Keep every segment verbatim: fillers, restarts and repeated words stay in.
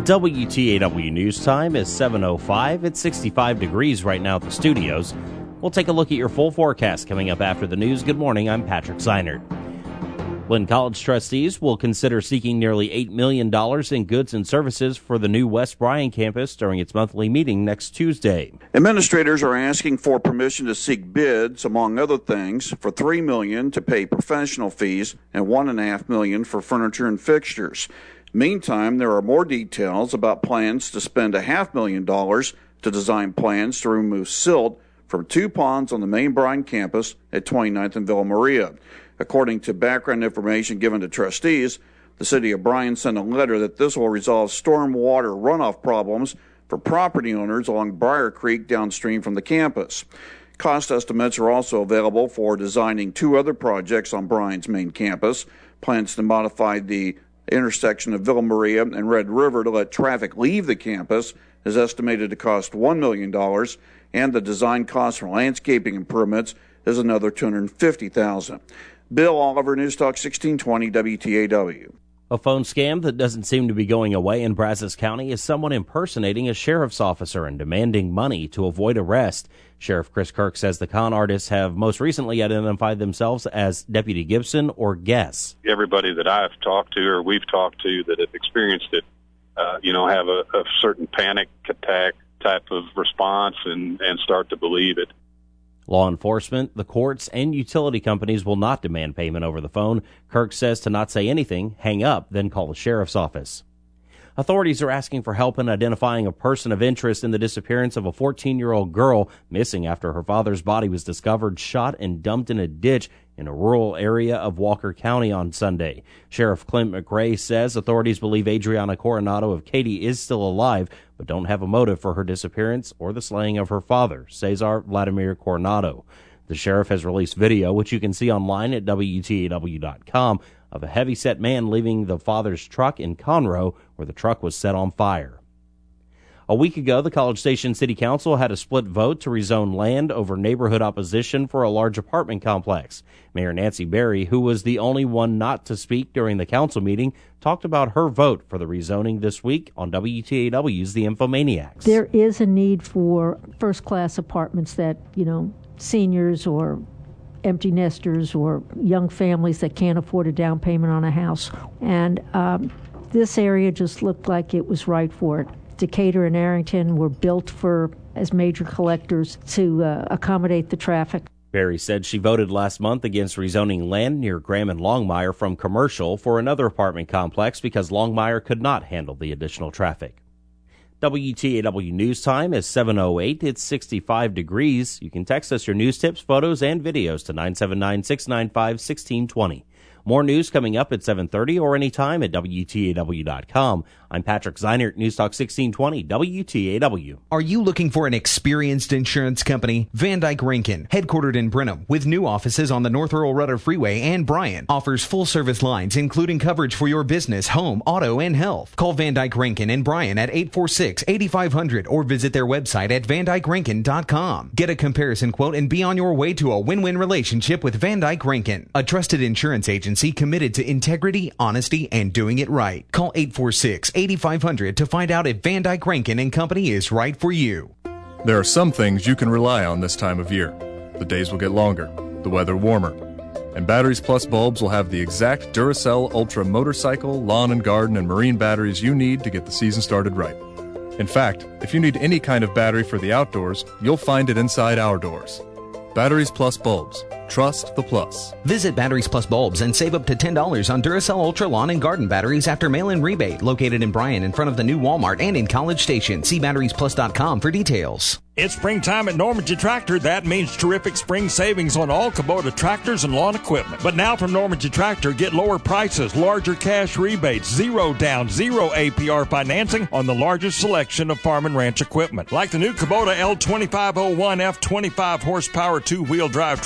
W T A W News Time is seven oh five. It's sixty-five degrees right now at the studios. We'll take a look at your full forecast coming up after the news. Good morning, I'm Patrick Seinert. Lynn College trustees will consider seeking nearly eight million dollars in goods and services for the new West Bryan campus during its monthly meeting next Tuesday. Administrators are asking for permission to seek bids, among other things, for three million dollars to pay professional fees and one point five million dollars for furniture and fixtures. Meantime, there are more details about plans to spend a half million dollars to design plans to remove silt from two ponds on the main Bryan campus at twenty-ninth and Villa Maria. According to background information given to trustees, the city of Bryan sent a letter that this will resolve stormwater runoff problems for property owners along Briar Creek downstream from the campus. Cost estimates are also available for designing two other projects on Bryan's main campus. Plans to modify the intersection of Villa Maria and Red River to let traffic leave the campus is estimated to cost one million dollars, and the design cost for landscaping improvements is another two hundred fifty thousand dollars. Bill Oliver, News Talk sixteen twenty W T A W. A phone scam that doesn't seem to be going away in Brazos County is someone impersonating a sheriff's officer and demanding money to avoid arrest. Sheriff Chris Kirk says the con artists have most recently identified themselves as Deputy Gibson or Guess. Everybody that I've talked to or we've talked to that have experienced it, uh, you know, have a, a certain panic attack type of response and, and start to believe it. Law enforcement, the courts, and utility companies will not demand payment over the phone. Kirk says to not say anything, hang up, then call the sheriff's office. Authorities are asking for help in identifying a person of interest in the disappearance of a fourteen-year-old girl missing after her father's body was discovered shot and dumped in a ditch in a rural area of Walker County on Sunday. Sheriff Clint McRae says authorities believe Adriana Coronado of Katy is still alive, but don't have a motive for her disappearance or the slaying of her father, Cesar Vladimir Coronado. The sheriff has released video, which you can see online at W T A W dot com, of a heavy-set man leaving the father's truck in Conroe, where the truck was set on fire. A week ago, the College Station City Council had a split vote to rezone land over neighborhood opposition for a large apartment complex. Mayor Nancy Berry, who was the only one not to speak during the council meeting, talked about her vote for the rezoning this week on W T A W's The Infomaniacs. There is a need for first-class apartments that, you know, seniors or empty nesters or young families that can't afford a down payment on a house. And um, this area just looked like it was right for it. Decatur and Arrington were built for as major collectors to uh, accommodate the traffic. Berry said she voted last month against rezoning land near Graham and Longmire from commercial for another apartment complex because Longmire could not handle the additional traffic. W T A W News Time is seven oh eight. It's sixty-five degrees. You can text us your news tips, photos, and videos to nine seven nine, six nine five, one six two zero. More news coming up at seven thirty or anytime at W T A W dot com. I'm Patrick Seinert, News Talk sixteen twenty, W T A W. Are you looking for an experienced insurance company? Van Dyke Rankin, headquartered in Brenham, with new offices on the North Earl Rudder Freeway and Bryan, offers full-service lines, including coverage for your business, home, auto, and health. Call Van Dyke Rankin and Bryan at eight four six, eight five zero zero or visit their website at van dyke rankin dot com. Get a comparison quote and be on your way to a win-win relationship with Van Dyke Rankin, a trusted insurance agency committed to integrity, honesty, and doing it right. Call eight four six, eight five zero zero to find out if Van Dyke Rankin and Company is right for you. There are some things you can rely on this time of year. The days will get longer, the weather warmer, and Batteries Plus bulbs will have the exact Duracell Ultra motorcycle, lawn and garden, and marine batteries you need to get the season started right. In fact, if you need any kind of battery for the outdoors, you'll find it inside our doors. Batteries Plus bulbs. Trust the plus. Visit Batteries Plus bulbs and save up to ten dollars on Duracell Ultra lawn and garden batteries after mail-in rebate. Located in Bryan in front of the new Walmart and in College Station. See batteries plus dot com for details. It's springtime at Normandy Tractor. That means terrific spring savings on all Kubota tractors and lawn equipment. But now from Normandy Tractor, get lower prices, larger cash rebates, zero down, zero A P R financing on the largest selection of farm and ranch equipment. Like the new Kubota L twenty-five oh one F twenty-five horsepower two-wheel drive tractor with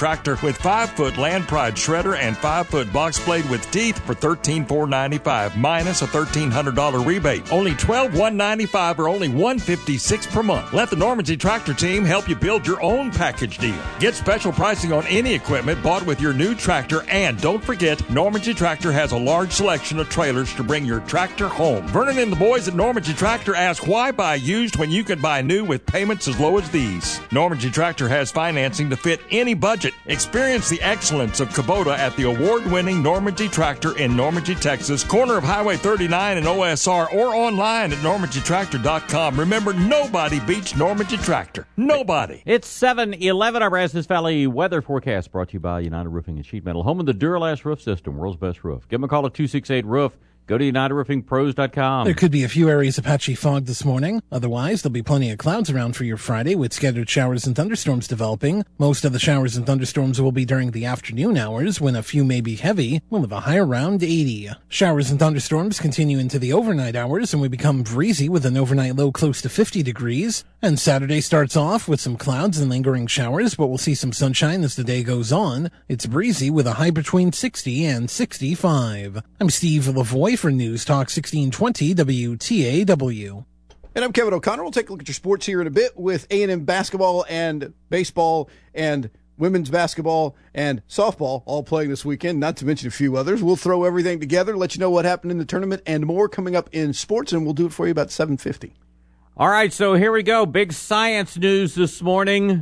with five foot Land Pride shredder and five foot box blade with teeth for thirteen thousand four hundred ninety-five dollars minus a thirteen hundred dollars rebate. Only twelve thousand one hundred ninety-five dollars or only one hundred fifty-six dollars per month. Let the Normandy Tractor team help you build your own package deal. Get special pricing on any equipment bought with your new tractor, and don't forget, Normandy Tractor has a large selection of trailers to bring your tractor home. Vernon and the boys at Normandy Tractor ask, why buy used when you can buy new with payments as low as these? Normandy Tractor has financing to fit any budget. Experience the excellence of Kubota at the award-winning Normandy Tractor in Normandy, Texas, corner of Highway thirty-nine and O S R, or online at normandy tractor dot com. Remember, nobody beats Normandy Tractor. Nobody. It's seven eleven. Our Brazos Valley weather forecast brought to you by United Roofing and Sheet Metal, home of the Duralast roof system, world's best roof. Give them a call at two six eight roof. Go to united roofing pros dot com. There could be a few areas of patchy fog this morning. Otherwise, there'll be plenty of clouds around for your Friday with scattered showers and thunderstorms developing. Most of the showers and thunderstorms will be during the afternoon hours when a few may be heavy. We'll have a high around eighty. Showers and thunderstorms continue into the overnight hours and we become breezy with an overnight low close to fifty degrees. And Saturday starts off with some clouds and lingering showers, but we'll see some sunshine as the day goes on. It's breezy with a high between sixty and sixty-five. I'm Steve Lavoie for News Talk sixteen twenty W T A W. And I'm Kevin O'Connor. We'll take a look at your sports here in a bit with A and M basketball and baseball and women's basketball and softball all playing this weekend, not to mention a few others. We'll throw everything together, let you know what happened in the tournament and more coming up in sports, and we'll do it for you about seven fifty. All right, so here we go. Big science news this morning.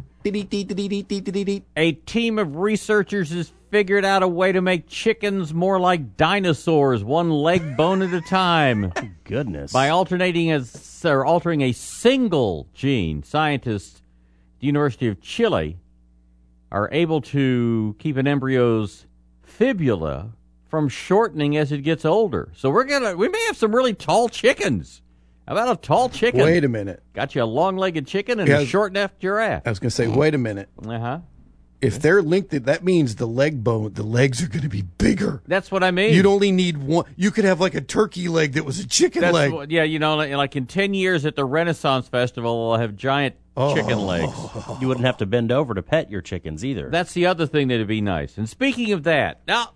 A team of researchers has figured out a way to make chickens more like dinosaurs, one leg bone at a time. Goodness. By alternating a, or altering a single gene, scientists at the University of Chile are able to keep an embryo's fibula from shortening as it gets older. So we're gonna we may have some really tall chickens. How about a tall chicken? Wait a minute. Got you a long-legged chicken and Yeah, a short-necked giraffe. I was going to say, wait a minute. Uh-huh. If they're linked, that means the leg bone, the legs are going to be bigger. That's what I mean. You'd only need one. You could have like a turkey leg that was a chicken That's leg. What, yeah, you know, like, like in ten years at the Renaissance Festival, we'll have giant Oh. chicken legs. You wouldn't have to bend over to pet your chickens either. That's the other thing that'd be nice. And speaking of that, now,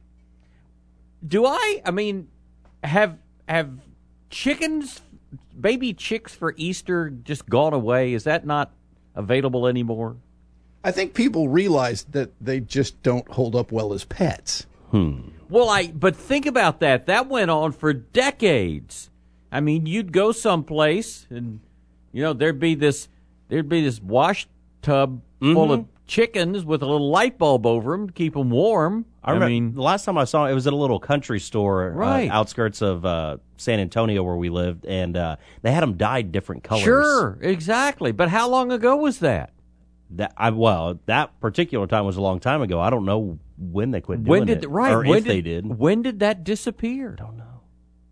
do I, I mean, have have chickens, baby chicks for Easter just gone away? Is that not available anymore? I think people realize that they just don't hold up well as pets. Hmm. Well, I but think about that. That went on for decades. I mean, you'd go someplace and, you know, there'd be this there'd be this wash tub Mm-hmm. full of chickens with a little light bulb over them to keep them warm. I, I mean, mean, the last time I saw it, it was at a little country store, Right. uh, outskirts of uh, San Antonio where we lived, and uh, they had them dyed different colors. sure, exactly. But how long ago was that? That I well, that particular time was a long time ago. I don't know when they quit doing When did it, right? or when if did, they did. When did that disappear? I don't know.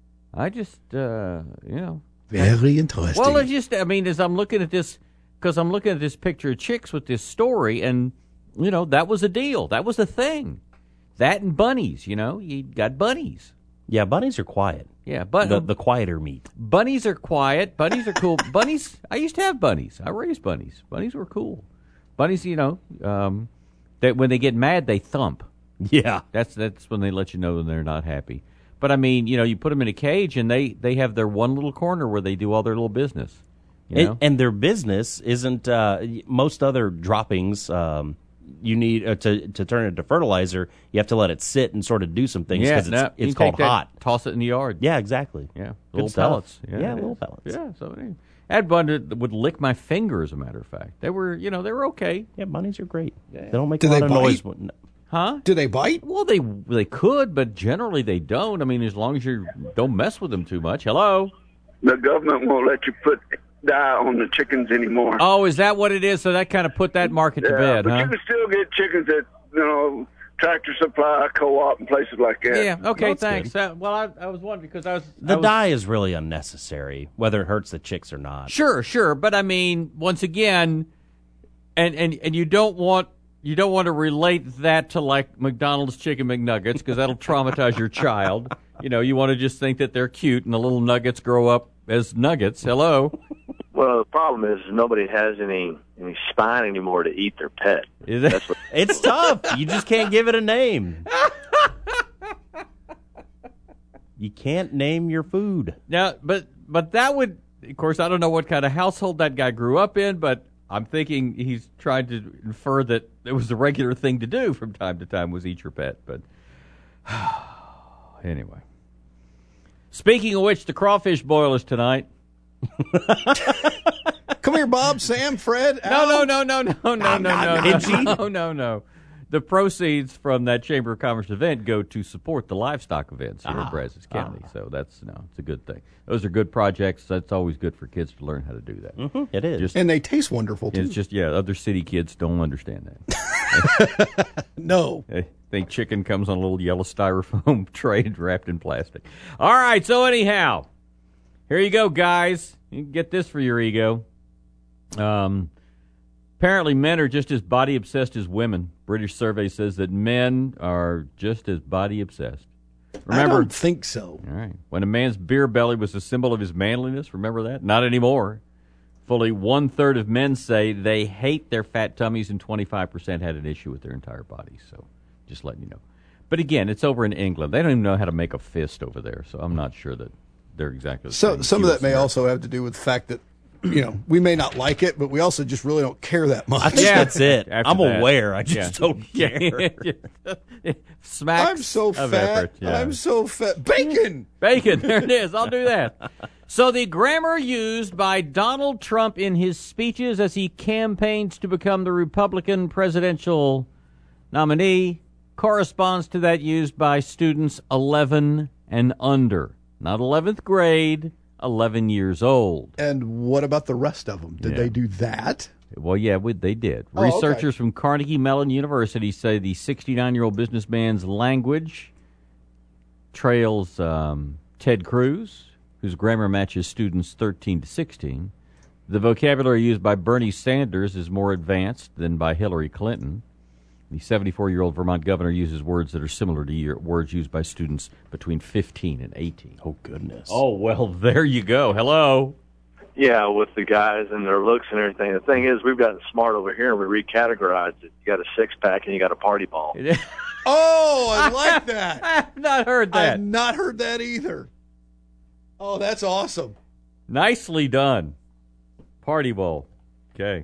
I just, uh, you know. Very interesting. Well, it's just, I mean, as I'm looking at this, because I'm looking at this picture of chicks with this story, and, you know, that was a deal. That was a thing. That and bunnies, you know. You got bunnies. Yeah, bunnies are quiet. Yeah, but The, the quieter meat. bunnies are quiet. Bunnies are cool. Bunnies, I used to have bunnies. I raised bunnies. Bunnies were cool. Bunnies, you know, um, that when they get mad, they thump. Yeah. That's that's when they let you know when they're not happy. But I mean, you know, you put them in a cage, and they, they have their one little corner where they do all their little business. You know? And, and their business isn't uh, most other droppings. Um, you need uh, to to turn it into fertilizer. You have to let it sit and sort of do some things yeah, because no, it's you it's can take called that, hot. Toss it in the yard. Yeah, exactly. Yeah, Good little stuff. pellets. Yeah, it little is. pellets. Yeah, so I had one that would lick my finger. As a matter of fact, they were, you know, they were okay. Yeah, bunnies are great. They don't make Do a lot they of bite? noise. When, Huh? Do they bite? Well, they they could, but generally they don't. I mean, as long as you don't mess with them too much. Hello. The government won't let you put dye on the chickens anymore. Oh, is that what it is? So that kind of put that market to yeah, bed, but huh? you can still get chickens at, you know, Tractor Supply, Co-op, and places like that. Yeah. Okay. That's Thanks. good. Uh, well, I, I was wondering because I was the I was, dye is really unnecessary, whether it hurts the chicks or not. Sure, sure, but I mean, once again, and and and you don't want. You don't want to relate that to, like, McDonald's Chicken McNuggets because that'll traumatize your child. You know, you want to just think that they're cute and the little nuggets grow up as nuggets. Hello. Well, the problem is nobody has any any spine anymore to eat their pet. Is it? That's what, It's tough. You just can't give it a name. You can't name your food. Now, but but that would, of course, I don't know what kind of household that guy grew up in, but I'm thinking he's trying to infer that it was a regular thing to do from time to time was eat your pet. But anyway. Speaking of which, the crawfish boil is tonight. Come here, Bob, Sam, Fred, Al. No, no, no, no, no, no, no, no, Itchy. no, no, no. The proceeds from that Chamber of Commerce event go to support the livestock events here in Brazos County. So that's, no, it's a good thing. Those are good projects. That's always good for kids to learn how to do that. Mm-hmm, it is. Just, And they taste wonderful, too. it's just, yeah, other city kids don't understand that. No. They think chicken comes on a little yellow styrofoam tray wrapped in plastic. All right, so anyhow, here you go, guys. You can get this for your ego. Um, apparently, men are just as body obsessed as women. British survey says that men are just as body obsessed. Remember, I don't think so. all right, when a man's beer belly was a symbol of his manliness, remember that? Not anymore. Fully one third of men say they hate their fat tummies, and twenty-five percent had an issue with their entire bodies. So, just letting you know. But again, it's over in England. They don't even know how to make a fist over there, so I'm not sure that they're exactly the So same. some of U S that may America. also have to do with the fact that, you know, we may not like it, but we also just really don't care that much. I think Yeah. that's it. After I'm that. aware. I just Yeah. don't care. Smacks I'm so of fat. effort, yeah. I'm so fat. Bacon! Bacon, there it is. I'll do that. So the grammar used by Donald Trump in his speeches as he campaigns to become the Republican presidential nominee corresponds to that used by students eleven and under. Not eleventh grade, eleven years old. And what about the rest of them? Did Yeah. they do that? Well, yeah, we, they did. Oh, okay. Researchers from Carnegie Mellon University say the sixty-nine-year-old businessman's language trails um, Ted Cruz, whose grammar matches students thirteen to sixteen. The vocabulary used by Bernie Sanders is more advanced than by Hillary Clinton. The seventy-four-year-old Vermont governor uses words that are similar to your words used by students between fifteen and eighteen. Oh, goodness. Oh, well, there you go. Hello. yeah, with the guys and their looks and everything. The thing is, we've gotten smart over here and we recategorized it. You got a six pack and you got a party ball. Oh, I like that. I've not heard that. I've not heard that either. Oh, that's awesome. Nicely done. Party bowl. Okay.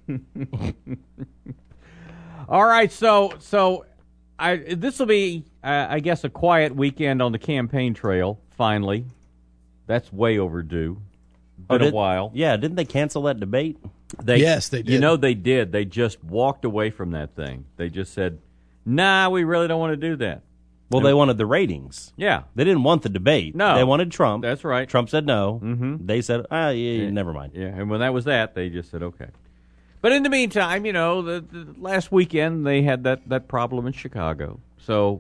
All right, so so I this will be, uh, I guess, a quiet weekend on the campaign trail, finally. That's way overdue. Been Oh, did- a while. Yeah, didn't they cancel that debate? They, Yes, they You did. know they did. They just walked away from that thing. They just said, nah, we really don't want to do that. Well, they wanted the ratings. Yeah. They didn't want the debate. No. They wanted Trump. That's right. Trump said no. Mhm. They said, ah, yeah, never mind. Yeah, and when that was that, they just said, okay. But in the meantime, you know, the, the last weekend they had that, that problem in Chicago. So,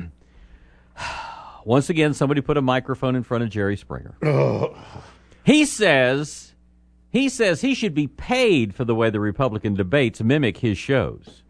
once again, somebody put a microphone in front of Jerry Springer. He says, he says he should be paid for the way the Republican debates mimic his shows.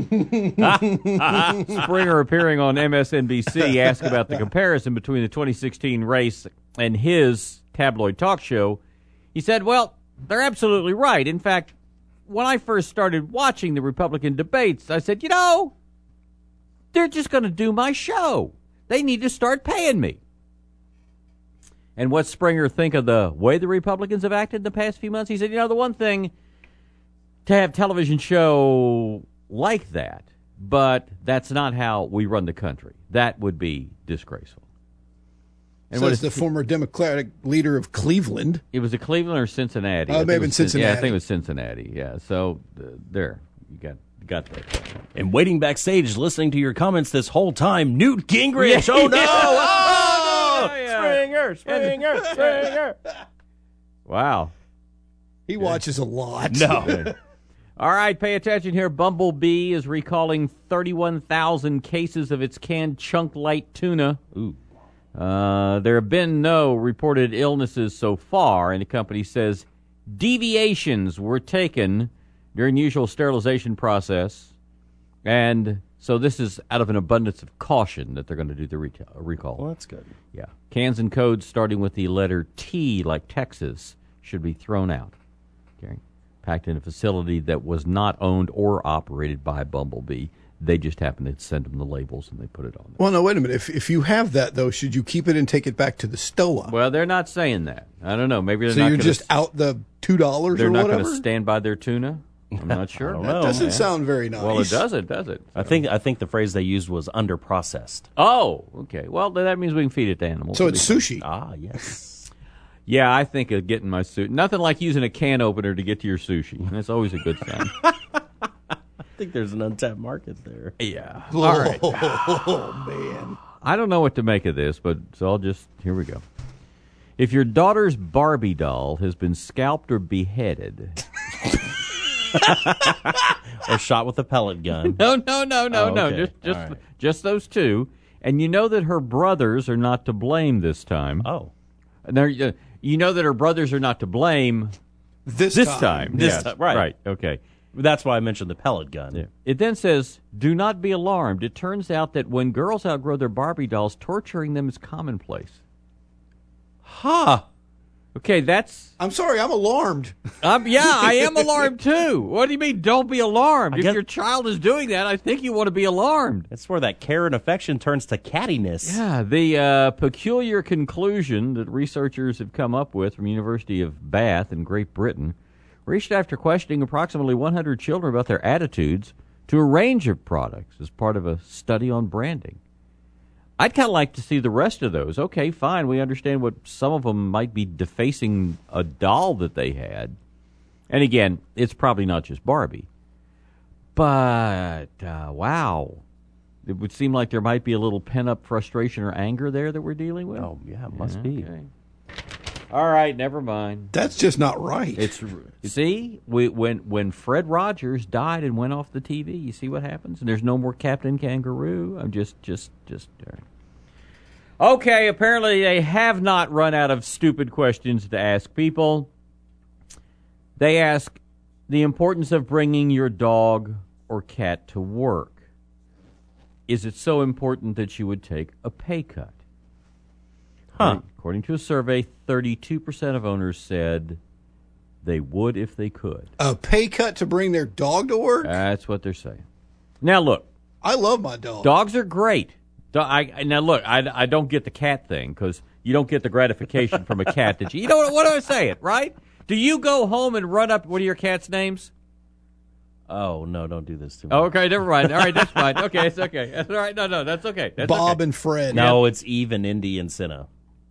Springer, appearing on M S N B C, asked about the comparison between the twenty sixteen race and his tabloid talk show. He said, well, they're absolutely right. In fact, when I first started watching the Republican debates, I said, you know, they're just going to do my show. They need to start paying me. And what Springer think of the way the Republicans have acted in the past few months? He said, you know, the one thing to have television show like that, but that's not how we run the country. That would be disgraceful. And what Says is the former Democratic leader of Cleveland. It was a Cleveland or Cincinnati? Oh, I think maybe it was in Cin- Yeah, I Cincinnati. think it was Cincinnati. Yeah, so uh, there, you got got that. And waiting backstage, listening to your comments this whole time, Newt Gingrich. Oh, no. Oh, Yeah. Springer, Springer, Springer. Wow. He watches a lot. No. All right, pay attention here. Bumblebee is recalling thirty-one thousand cases of its canned chunk light tuna. Ooh. Uh, there have been no reported illnesses so far, and the company says deviations were taken during the usual sterilization process, and so this is out of an abundance of caution that they're going to do the retail, recall. Well, that's good. Yeah. Cans and codes starting with the letter T, like Texas, should be thrown out. carrying, packed in a facility that was not owned or operated by Bumblebee. They just happened to send them the labels and they put it on there. Well, no, wait a minute. If if you have that, though, should you keep it and take it back to the S T O A? Well, they're not saying that. I don't know. Maybe they're so not you're gonna, just out the two dollars or They're not whatever? going to stand by their tuna? I'm not sure. That know. doesn't sound very nice. Well, it doesn't, does it? I think I think the phrase they used was underprocessed. Oh, okay. Well, then that means we can feed it to animals. So it's sushi. Ah, yes. Yeah, I think of getting my sushi. Nothing like using a can opener to get to your sushi. That's always a good sign. I think there's an untapped market there. Yeah. Oh, All right. Oh, man. I don't know what to make of this, but so I'll just, here we go. If your daughter's Barbie doll has been scalped or beheaded... or shot with a pellet gun. No, no, no, no, oh, no. okay. Just just, right. just those two. And you know that her brothers are not to blame this time. Oh. Now, you know that her brothers are not to blame this, this time. time. This yes. time, right. Right, okay. That's why I mentioned the pellet gun. Yeah. It then says, do not be alarmed. It turns out that when girls outgrow their Barbie dolls, torturing them is commonplace. Huh. Okay, that's... I'm sorry, I'm alarmed. Um, yeah, I am alarmed, too. What do you mean, don't be alarmed? I if guess- your child is doing that, I think you want to be alarmed. That's where that care and affection turns to cattiness. Yeah, the uh, peculiar conclusion that researchers have come up with from University of Bath in Great Britain reached after questioning approximately one hundred children about their attitudes to a range of products as part of a study on branding. I'd kind of like to see the rest of those. Okay, fine, we understand what some of them might be defacing a doll that they had. And again, it's probably not just Barbie. But, uh, wow. It would seem like there might be a little pent-up frustration or anger there that we're dealing with. Oh, yeah, it must Yeah, be. okay. All right, never mind. That's just not right. It's see, we, when when Fred Rogers died and went off the T V, you see what happens, and there's no more Captain Kangaroo. I'm just, just, just. Uh... Okay, apparently they have not run out of stupid questions to ask people. They ask the importance of bringing your dog or cat to work. Is it so important that you would take a pay cut? Huh. According to a survey, thirty-two percent of owners said they would if they could. A pay cut to bring their dog to work? That's what they're saying. Now, look. I love my dog. Dogs are great. Do- I, now, look, I, I don't get the cat thing because you don't get the gratification from a cat that you... You know what, what am I saying, right? Do you go home and run up... What are your cat's names? Oh, no, don't do this to me. Oh, okay, never mind. All right, that's fine. Okay, it's okay. That's all right. No, no, that's okay. That's Bob okay. and Fred. No, it's Eve and Indy and Cinna.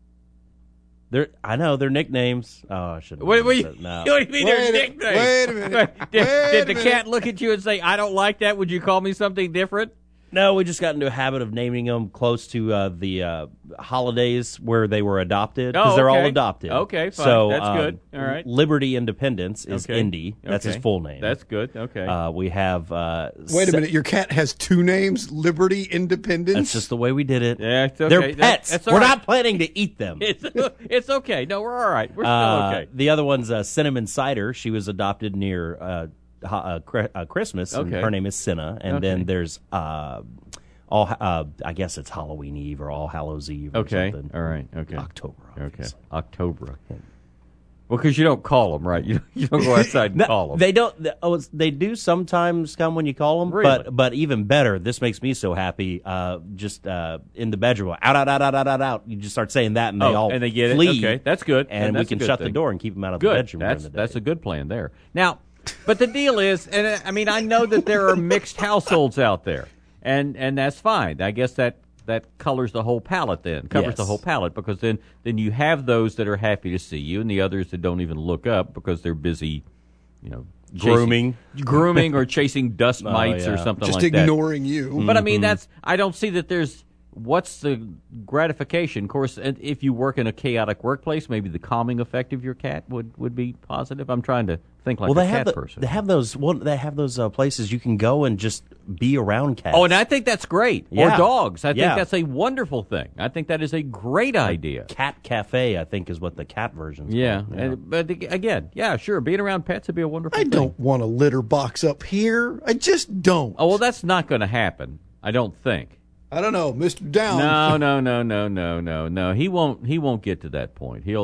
They're, I know, they're nicknames. Oh, I shouldn't What, have what, used you, that. No. what do you mean Wait they're a- nicknames? wait a minute. Did, Wait did a the minute. cat look at you and say, I don't like that? Would you call me something different? No, we just got into a habit of naming them close to uh, the uh, holidays where they were adopted, because Oh, they're all okay. adopted. Okay, fine. So, That's um, good. All right. Liberty Independence is Okay. Indy. That's Okay. his full name. That's good. Okay. Uh, we have... Uh, Wait a se- minute, your cat has two names, Liberty, Independence? That's just the way we did it. yeah, it's okay. They're That- pets. that's all We're right. not planning to eat them. It's, it's okay. No, we're all right. We're still Uh, okay. The other one's uh, Cinnamon Cider. She was adopted near uh, ha- uh, Cri- uh, Christmas. And Okay. her name is Cinna. And Okay. then there's, uh, all. Uh, I guess it's Halloween Eve or All Hallows Eve or Okay. something. All right. Okay. October. Okay. obviously. October. Well, because you don't call them, right? You, you don't go outside and No, call them. They don't. They, oh, it's- they do sometimes come when you call them, Really? but but even better. This makes me so happy. Uh, just uh, in the bedroom, out, out, out, out, out, out, out. You just start saying that, and they Oh, all and they get it? flee. Okay, that's good. And, And we that's a can good shut the thing. door and keep them out of Good. the bedroom. That's during the that's day. a good plan there. Now, but the deal is, and uh, I mean, I know that there are mixed households out there, and and that's fine. I guess that that colors the whole palette. Then covers Yes. the whole palette, because then then you have those that are happy to see you, and the others that don't even look up because they're busy, you know, chasing- Grooming. grooming, or chasing dust Oh, mites or yeah. something just like that. ignoring you. But I mean, Mm-hmm. that's I don't see that there's what's the gratification. Of course, and if you work in a chaotic workplace, maybe the calming effect of your cat would, would be positive. I'm trying to think like well, a they cat have the, person. they have those. Well, they have those uh, places you can go and just be around cats. Oh, and I think that's great. Yeah. Or dogs. I think Yeah. that's a wonderful thing. I think that is a great idea. Cat Cafe, I think, is what the cat version's Yeah, called. and, but ag- again, yeah, sure. Being around pets would be a wonderful I thing. don't want a litter box up here. I just don't. Oh well, that's not going to happen. I don't think. I don't know, Mister Down. No, no, no, no, no, no, no. He won't. He won't get to that point. He'll no.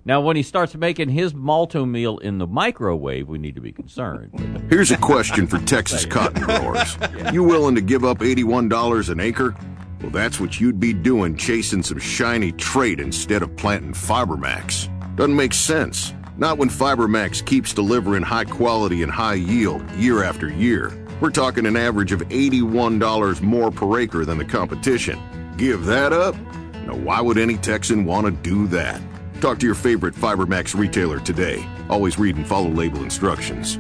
Now, when he starts making his malto meal in the microwave, we need to be concerned. Here's a question for Texas cotton growers. You willing to give up eighty-one dollars an acre? Well, that's what you'd be doing chasing some shiny trait instead of planting FiberMax. Doesn't make sense. Not when FiberMax keeps delivering high quality and high yield year after year. We're talking an average of eighty-one dollars more per acre than the competition. Give that up? Now, why would any Texan want to do that? Talk to your favorite FiberMax retailer today. Always read and follow label instructions.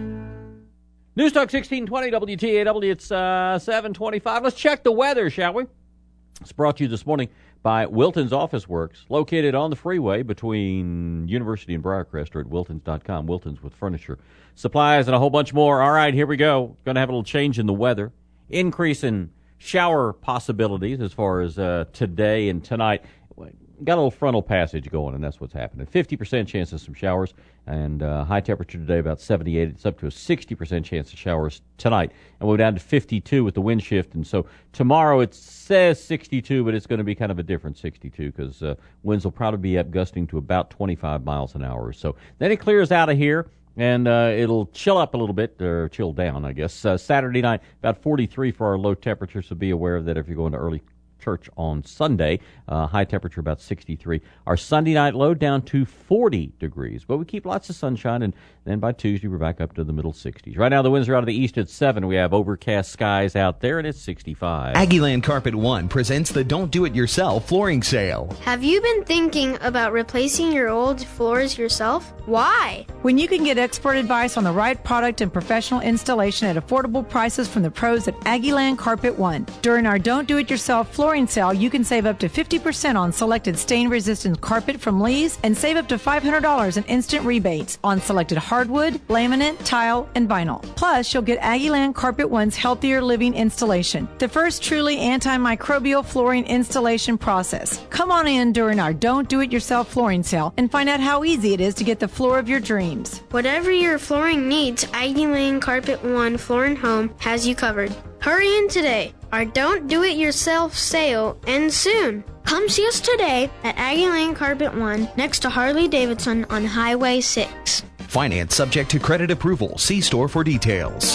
News Talk sixteen twenty W T A W. It's uh, seven twenty-five. Let's check the weather, shall we? It's brought to you this morning by Wilton's Office Works, located on the freeway between University and Briarcrest, or at wiltons dot com. Wilton's with furniture, supplies, and a whole bunch more. All right, here we go. Going to have a little change in the weather. Increase in shower possibilities as far as uh, today and tonight. Got a little frontal passage going, and that's what's happening. fifty percent chance of some showers, and uh, high temperature today about seventy-eight. It's up to a sixty percent chance of showers tonight, and we're down to fifty-two with the wind shift. And so tomorrow it says sixty-two, but it's going to be kind of a different sixty-two because uh, winds will probably be up gusting to about twenty-five miles an hour or so. Then it clears out of here, and uh, it'll chill up a little bit, or chill down, I guess. Uh, Saturday night, about forty-three for our low temperature, so be aware of that if you're going to early church on Sunday. Uh, high temperature about sixty-three. Our Sunday night low down to forty degrees, but we keep lots of sunshine, and then by Tuesday we're back up to the middle sixties. Right now the winds are out of the east at seven. We have overcast skies out there, and it's sixty-five. Aggieland Carpet One presents the Don't Do It Yourself flooring sale. Have you been thinking about replacing your old floors yourself? Why? When you can get expert advice on the right product and professional installation at affordable prices from the pros at Aggieland Carpet One. During our Don't Do It Yourself flooring sale, you can save up to fifty percent on selected stain-resistant carpet from Lee's and save up to five hundred dollars in instant rebates on selected hardwood, laminate, tile, and vinyl. Plus, you'll get Aggieland Carpet One's Healthier Living installation, the first truly antimicrobial flooring installation process. Come on in during our Don't Do It Yourself flooring sale and find out how easy it is to get the floor of your dreams. Whatever your flooring needs, Aggieland Carpet One Floor and Home has you covered. Hurry in today. Our Don't Do It Yourself sale ends soon. Come see us today at Aggieland Carpet One next to Harley Davidson on Highway six. Finance subject to credit approval. See store for details.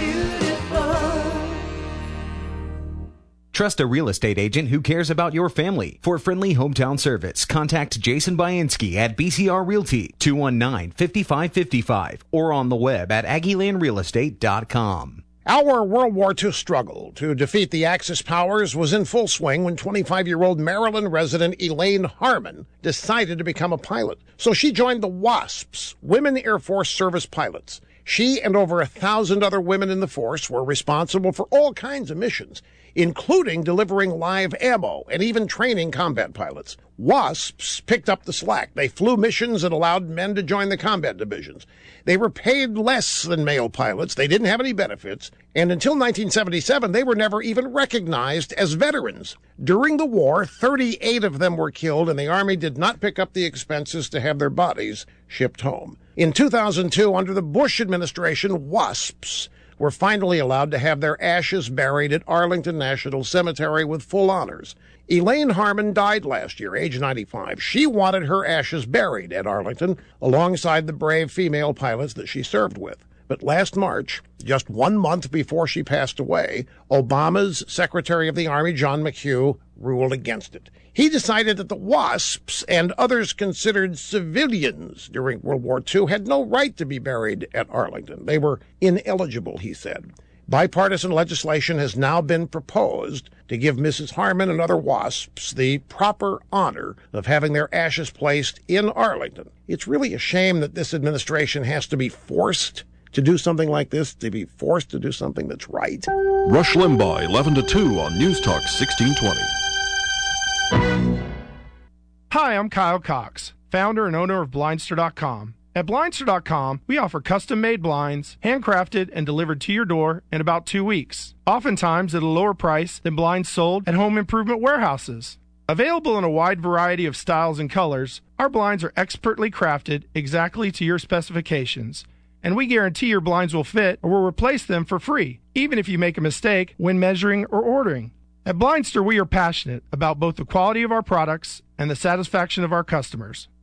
Trust a real estate agent who cares about your family. For friendly hometown service, contact Jason Bainski at B C R Realty, two one nine, five five five five, or on the web at aggieland real estate dot com. Our World War Two struggle to defeat the Axis powers was in full swing when twenty-five-year-old Maryland resident Elaine Harmon decided to become a pilot. So she joined the WASPs, Women Air Force Service Pilots. She and over a thousand other women in the force were responsible for all kinds of missions, including delivering live ammo and even training combat pilots. WASPs picked up the slack. They flew missions that allowed men to join the combat divisions. They were paid less than male pilots. They didn't have any benefits. And until nineteen seventy-seven, they were never even recognized as veterans. During the war, thirty-eight of them were killed, and the Army did not pick up the expenses to have their bodies shipped home. In two thousand two, under the Bush administration, WASPs were finally allowed to have their ashes buried at Arlington National Cemetery with full honors. Elaine Harmon died last year, age ninety-five. She wanted her ashes buried at Arlington alongside the brave female pilots that she served with. But last March, just one month before she passed away, Obama's Secretary of the Army, John McHugh, ruled against it. He decided that the WASPs and others considered civilians during World War Two had no right to be buried at Arlington. They were ineligible, he said. Bipartisan legislation has now been proposed to give Missus Harmon and other WASPs the proper honor of having their ashes placed in Arlington. It's really a shame that this administration has to be forced to do something like this, to be forced to do something that's right. Rush Limbaugh, eleven to two on News Talk sixteen twenty. Hi, I'm Kyle Cox, founder and owner of Blindster dot com. At Blindster dot com, we offer custom-made blinds, handcrafted and delivered to your door in about two weeks, oftentimes at a lower price than blinds sold at home improvement warehouses. Available in a wide variety of styles and colors, our blinds are expertly crafted exactly to your specifications, and we guarantee your blinds will fit or will replace them for free, even if you make a mistake when measuring or ordering. At Blindster, we are passionate about both the quality of our products and the satisfaction of our customers.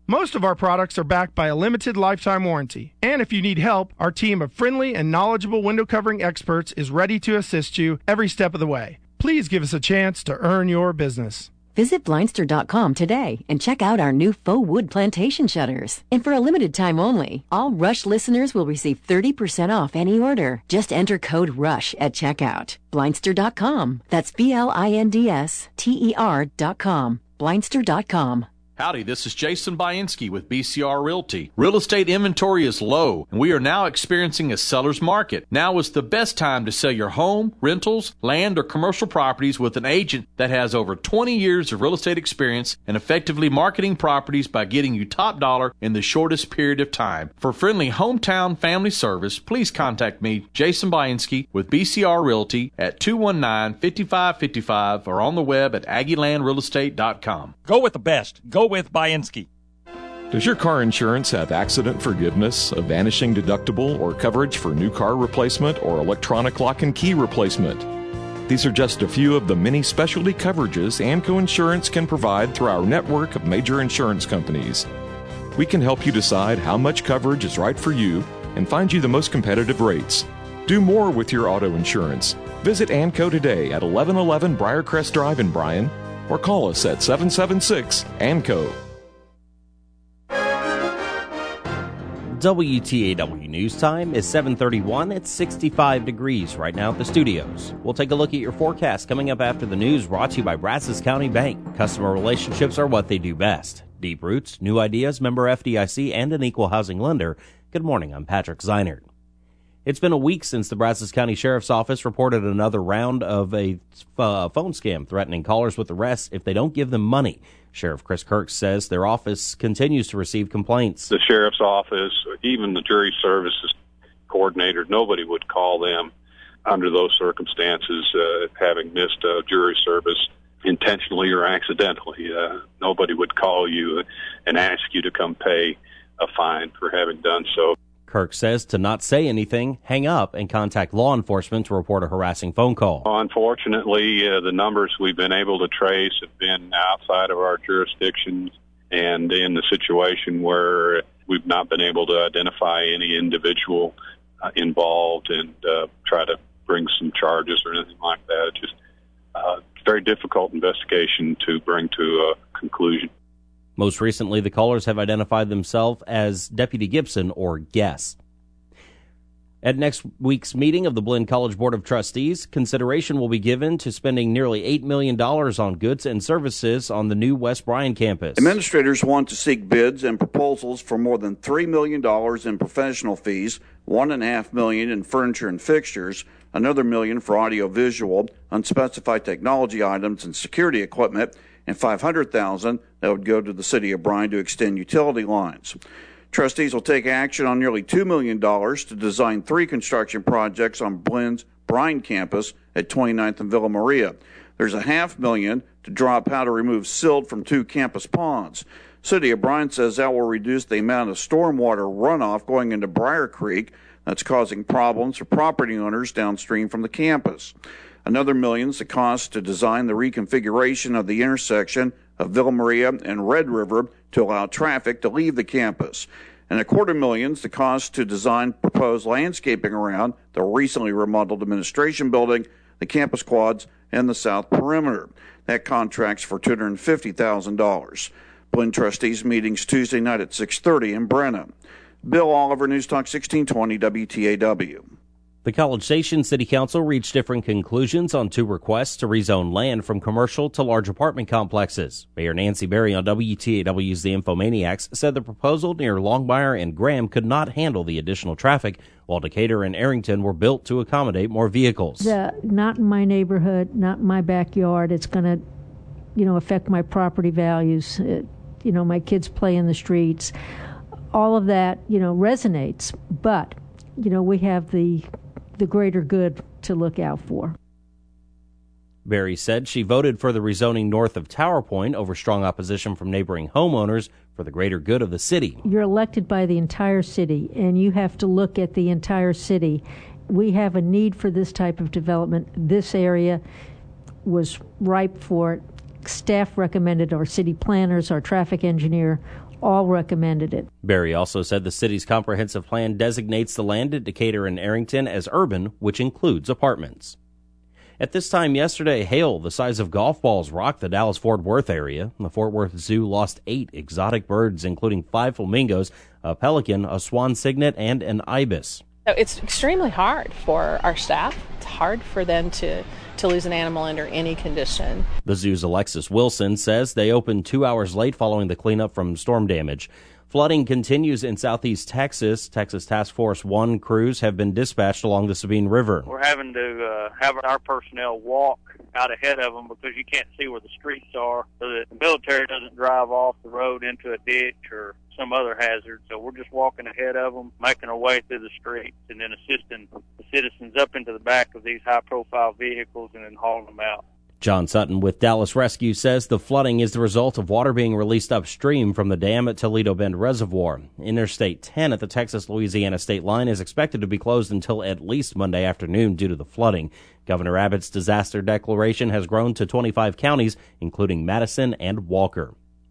Most of our products are backed by a limited lifetime warranty. And if you need help, our team of friendly and knowledgeable window covering experts is ready to assist you every step of the way. Please give us a chance to earn your business. Visit Blindster dot com today and check out our new faux wood plantation shutters. And for a limited time only, all Rush listeners will receive thirty percent off any order. Just enter code RUSH at checkout. Blindster dot com. That's B L I N D S T E R dot com. Blindster dot com. Howdy, this is Jason Bainski with B C R Realty. Real estate inventory is low, and we are now experiencing a seller's market. Now is the best time to sell your home, rentals, land, or commercial properties with an agent that has over twenty years of real estate experience and effectively marketing properties by getting you top dollar in the shortest period of time. For friendly hometown family service, please contact me, Jason Bainski, with B C R Realty at two one nine, five five five five or on the web at Aggie Land Real Estate dot com. Go with the best. Go with Bainski. Does your car insurance have accident forgiveness, a vanishing deductible, or coverage for new car replacement or electronic lock and key replacement? These are just a few of the many specialty coverages ANCO Insurance can provide through our network of major insurance companies. We can help you decide how much coverage is right for you and find you the most competitive rates. Do more with your auto insurance. Visit ANCO today at eleven eleven Briarcrest Drive in Bryan, or call us at seven seven six ANCO. W T A W News Time is seven thirty-one. It's sixty-five degrees right now at the studios. We'll take a look at your forecast coming up after the news, brought to you by Brazos County Bank. Customer relationships are what they do best. Deep roots, new ideas, member F D I C, and an equal housing lender. Good morning, I'm Patrick Zeinert. It's been a week since the Brazos County Sheriff's Office reported another round of a uh, phone scam threatening callers with arrests if they don't give them money. Sheriff Chris Kirk says their office continues to receive complaints. The sheriff's office, even the jury services coordinator, nobody would call them under those circumstances, uh, having missed a jury service intentionally or accidentally. Uh, nobody would call you and ask you to come pay a fine for having done so. Kirk says to not say anything, hang up, and contact law enforcement to report a harassing phone call. Unfortunately, uh, the numbers we've been able to trace have been outside of our jurisdictions and in the situation where we've not been able to identify any individual uh, involved and uh, try to bring some charges or anything like that. It's just uh, very difficult investigation to bring to a conclusion. Most recently, the callers have identified themselves as Deputy Gibson or Guess. At next week's meeting of the Blinn College Board of Trustees, consideration will be given to spending nearly eight million dollars on goods and services on the new West Bryan campus. Administrators want to seek bids and proposals for more than three million dollars in professional fees, one point five million dollars in furniture and fixtures, another million for audiovisual, unspecified technology items and security equipment, and five hundred thousand dollars that would go to the city of Bryan to extend utility lines. Trustees will take action on nearly two million dollars to design three construction projects on Blinn's Bryan campus at twenty-ninth and Villa Maria. There's a half million to drop how to remove silt from two campus ponds. City of Bryan says that will reduce the amount of stormwater runoff going into Briar Creek that's causing problems for property owners downstream from the campus. Another million is the cost to design the reconfiguration of the intersection of Villa Maria and Red River to allow traffic to leave the campus. And a quarter million is the cost to design proposed landscaping around the recently remodeled administration building, the campus quads, and the south perimeter. That contract's for two hundred fifty thousand dollars. Blinn Trustees meetings Tuesday night at six thirty in Brenham. Bill Oliver, News Talk sixteen twenty W T A W. The College Station City Council reached different conclusions on two requests to rezone land from commercial to large apartment complexes. Mayor Nancy Berry on W T A W's The Infomaniacs said the proposal near Longmire and Graham could not handle the additional traffic, while Decatur and Arrington were built to accommodate more vehicles. The, not in my neighborhood, not in my backyard. It's going to, you know, affect my property values. It, you know, my kids play in the streets. All of that, you know, resonates. But, you know, we have the the greater good to look out for. Berry said she voted for the rezoning north of Tower Point over strong opposition from neighboring homeowners for the greater good of the city. You're elected by the entire city, and you have to look at the entire city. We have a need for this type of development. This area was ripe for it. Staff recommended, our city planners, our traffic engineer, all recommended it. Berry also said the city's comprehensive plan designates the land at Decatur and Arrington as urban, which includes apartments. At this time yesterday, hail the size of golf balls rocked the Dallas-Fort Worth area. The Fort Worth Zoo lost eight exotic birds, including five flamingos, a pelican, a swan cygnet, and an ibis. So it's extremely hard for our staff. It's hard for them to, to lose an animal under any condition. The zoo's Alexis Wilson says they opened two hours late following the cleanup from storm damage. Flooding continues in southeast Texas. Texas Task Force One crews have been dispatched along the Sabine River. We're having to uh, have our personnel walk out ahead of them because you can't see where the streets are, so that the military doesn't drive off the road into a ditch or some other hazard. So we're just walking ahead of them, making our way through the streets, and then assisting the citizens up into the back of these high-profile vehicles and then hauling them out. John Sutton with Dallas Rescue says the flooding is the result of water being released upstream from the dam at Toledo Bend Reservoir. Interstate ten at the Texas-Louisiana state line is expected to be closed until at least Monday afternoon due to the flooding. Governor Abbott's disaster declaration has grown to twenty-five counties, including Madison and Walker.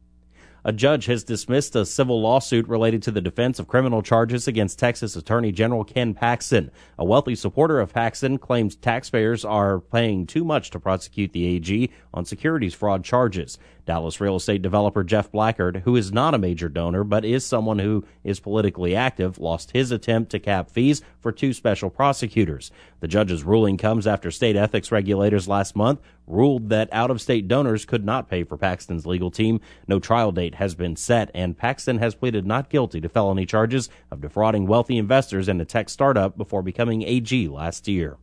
A judge has dismissed a civil lawsuit related to the defense of criminal charges against Texas Attorney General Ken Paxton. A wealthy supporter of Paxton claims taxpayers are paying too much to prosecute the A G on securities fraud charges. Dallas real estate developer Jeff Blackard, who is not a major donor but is someone who is politically active, lost his attempt to cap fees for two special prosecutors. The judge's ruling comes after state ethics regulators last month ruled that out-of-state donors could not pay for Paxton's legal team. No trial date has been set, and Paxton has pleaded not guilty to felony charges of defrauding wealthy investors in a tech startup before becoming A G last year.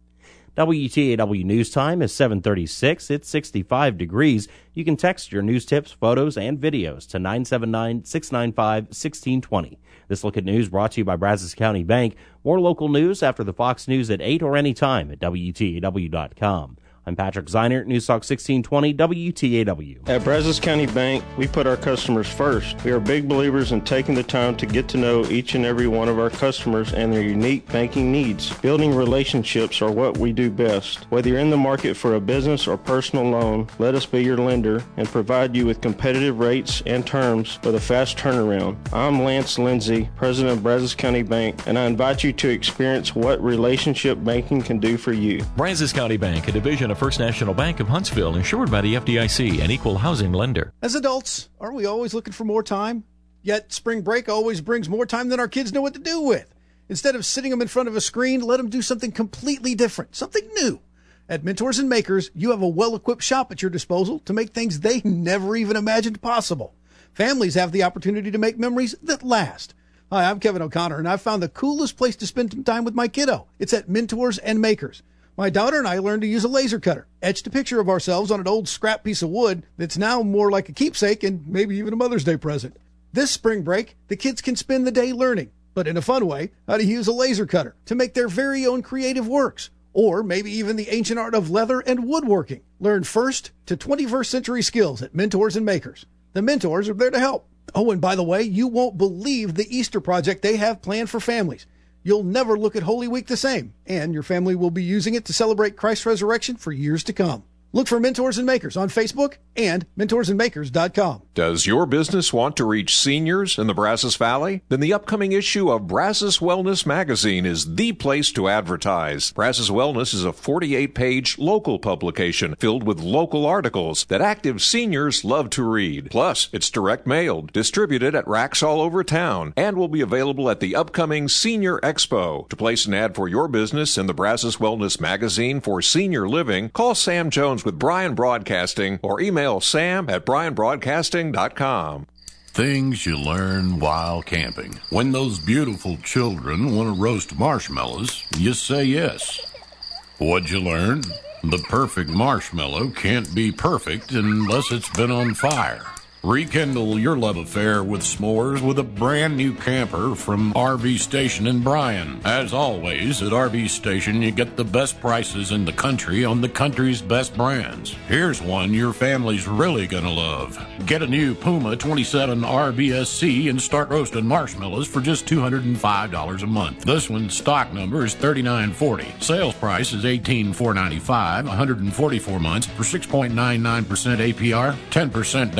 W T A W News Time is seven thirty-six. It's sixty-five degrees. You can text your news tips, photos, and videos to nine seven nine, six nine five, one six two zero. This Look at News brought to you by Brazos County Bank. More local news after the Fox News at eight or anytime at W T A W dot com. I'm Patrick Zeinert, News Talk sixteen twenty W T A W. At Brazos County Bank, we put our customers first. We are big believers in taking the time to get to know each and every one of our customers and their unique banking needs. Building relationships are what we do best. Whether you're in the market for a business or personal loan, let us be your lender and provide you with competitive rates and terms with a fast turnaround. I'm Lance Lindsay, President of Brazos County Bank, and I invite you to experience what relationship banking can do for you. Brazos County Bank, a division of First National Bank of Huntsville, insured by the F D I C, an equal housing lender. As adults, aren't we always looking for more time? Yet spring break always brings more time than our kids know what to do with. Instead of sitting them in front of a screen, let them do something completely different, something new. At Mentors and Makers, you have a well-equipped shop at your disposal to make things they never even imagined possible. Families have the opportunity to make memories that last. Hi, I'm Kevin O'Connor, and I've found the coolest place to spend some time with my kiddo. It's at Mentors and Makers. My daughter and I learned to use a laser cutter, etched a picture of ourselves on an old scrap piece of wood that's now more like a keepsake and maybe even a Mother's Day present. This spring break, the kids can spend the day learning, but in a fun way, how to use a laser cutter to make their very own creative works, or maybe even the ancient art of leather and woodworking. Learn first to twenty-first century skills at Mentors and Makers. The mentors are there to help. Oh, and by the way, you won't believe the Easter project they have planned for families. You'll never look at Holy Week the same, and your family will be using it to celebrate Christ's resurrection for years to come. Look for Mentors and Makers on Facebook and mentors and makers dot com. Does your business want to reach seniors in the Brazos Valley? Then the upcoming issue of Brazos Wellness Magazine is the place to advertise. Brazos Wellness is a forty-eight page local publication filled with local articles that active seniors love to read. Plus, it's direct mailed, distributed at racks all over town, and will be available at the upcoming Senior Expo. To place an ad for your business in the Brazos Wellness Magazine for senior living, call Sam Jones with Bryan Broadcasting or email sam at bryan broadcasting dot com. Things you learn while camping. When those beautiful children want to roast marshmallows, you say yes. What'd you learn? The perfect marshmallow can't be perfect unless it's been on fire. Rekindle your love affair with s'mores with a brand new camper from R V Station in Bryan. As always, at R V Station, you get the best prices in the country on the country's best brands. Here's one your family's really gonna love. Get a new Puma twenty-seven R B S C and start roasting marshmallows for just two hundred five dollars a month. This one's stock number is thirty-nine forty. Sales price is eighteen thousand four hundred ninety-five, one hundred forty-four months for six point nine nine percent A P R, ten percent down, W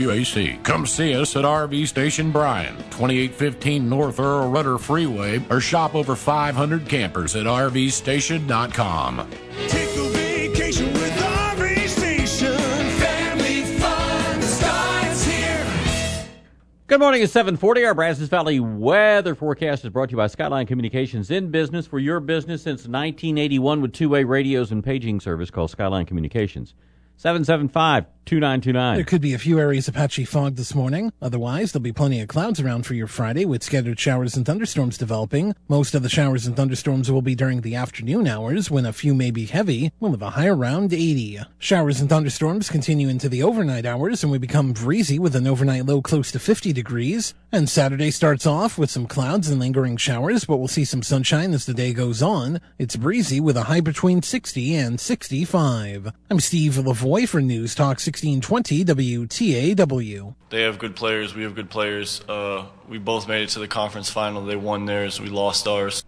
W A C. Come see us at R V Station Bryan, twenty-eight fifteen North Earl Rudder Freeway, or shop over five hundred campers at R V station dot com. Take a vacation with R V Station. Family fun starts here. Good morning. It's seven forty. Our Brazos Valley weather forecast is brought to you by Skyline Communications. In business for your business since nineteen eighty-one with two-way radios and paging service called Skyline Communications. seven seven five, two nine two nine. There could be a few areas of patchy fog this morning. Otherwise, there'll be plenty of clouds around for your Friday with scattered showers and thunderstorms developing. Most of the showers and thunderstorms will be during the afternoon hours when a few may be heavy. We'll have a high around eighty. Showers and thunderstorms continue into the overnight hours and we become breezy with an overnight low close to fifty degrees. And Saturday starts off with some clouds and lingering showers, but we'll see some sunshine as the day goes on. It's breezy with a high between sixty and sixty-five. I'm Steve Lavoie for News Talk sixteen twenty W T A W. They have good players. We have good players. Uh, we both made it to the conference final. They won theirs. We lost ours.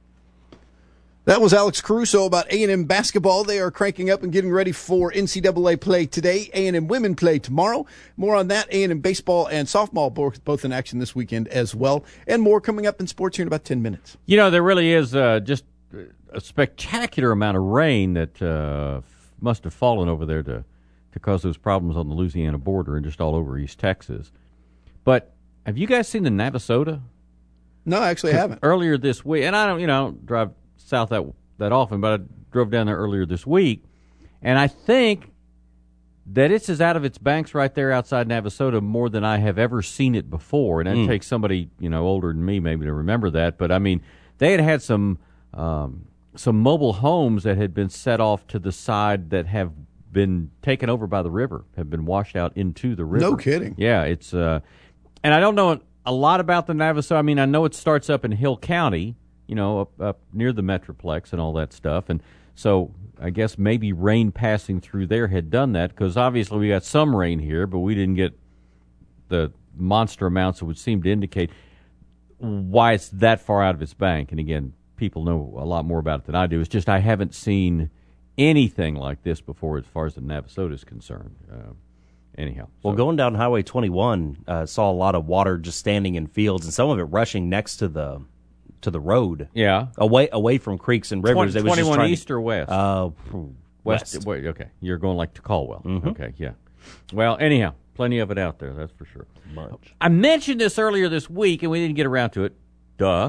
That was Alex Caruso about A and M basketball. They are cranking up and getting ready for N C double A play today. A and M women play tomorrow. More on that. A and M baseball and softball both in action this weekend as well. And more coming up in sports here in about ten minutes. You know, there really is uh, just a spectacular amount of rain that uh, must have fallen over there to, to cause those problems on the Louisiana border and just all over East Texas. But have you guys seen the Navasota? No, I actually haven't. Earlier this week, and I don't, you know, drive south that that often, but I drove down there earlier this week, and I think that it's as out of its banks right there outside Navasota more than I have ever seen it before. And that mm. takes somebody, you know, older than me maybe to remember that. But I mean, they had had some um, some mobile homes that had been set off to the side that have been taken over by the river, have been washed out into the river. No kidding. Yeah, it's uh, and I don't know a lot about the Navasota. I mean, I know it starts up in Hill County, you know, up, up near the Metroplex and all that stuff. And so I guess maybe rain passing through there had done that, because obviously we got some rain here, but we didn't get the monster amounts that would seem to indicate why it's that far out of its bank. And again, people know a lot more about it than I do. It's just I haven't seen anything like this before as far as the Navasota is concerned. Uh, anyhow. Well, so. going down Highway twenty-one, uh, saw a lot of water just standing in fields, and some of it rushing next to the to the road. Yeah. Away away from creeks and rivers. twenty, twenty-one east to, or west? Uh, west. west. Wait, okay. You're going like to Caldwell. Mm-hmm. Okay, yeah. Well, anyhow, plenty of it out there, that's for sure. Much. I mentioned this earlier this week, and we didn't get around to it. Duh.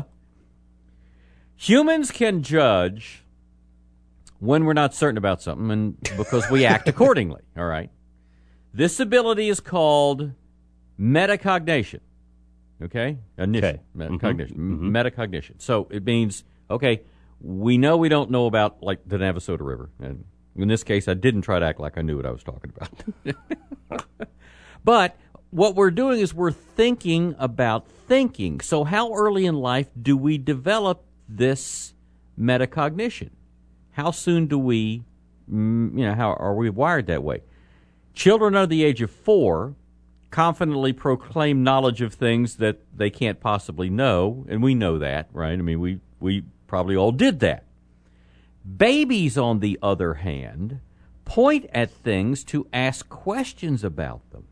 Humans can judge when we're not certain about something, and because we act accordingly, all right? This ability is called metacognition. Okay? Ignition. Okay. Metacognition. Mm-hmm. Metacognition. So it means, okay, we know we don't know about, like, the Navasota River. And in this case, I didn't try to act like I knew what I was talking about. But what we're doing is we're thinking about thinking. So how early in life do we develop this metacognition? How soon do we, you know, how are we wired that way? Children under the age of four confidently proclaim knowledge of things that they can't possibly know, and we know that, right? I mean, we, we probably all did that. Babies, on the other hand, point at things to ask questions about them.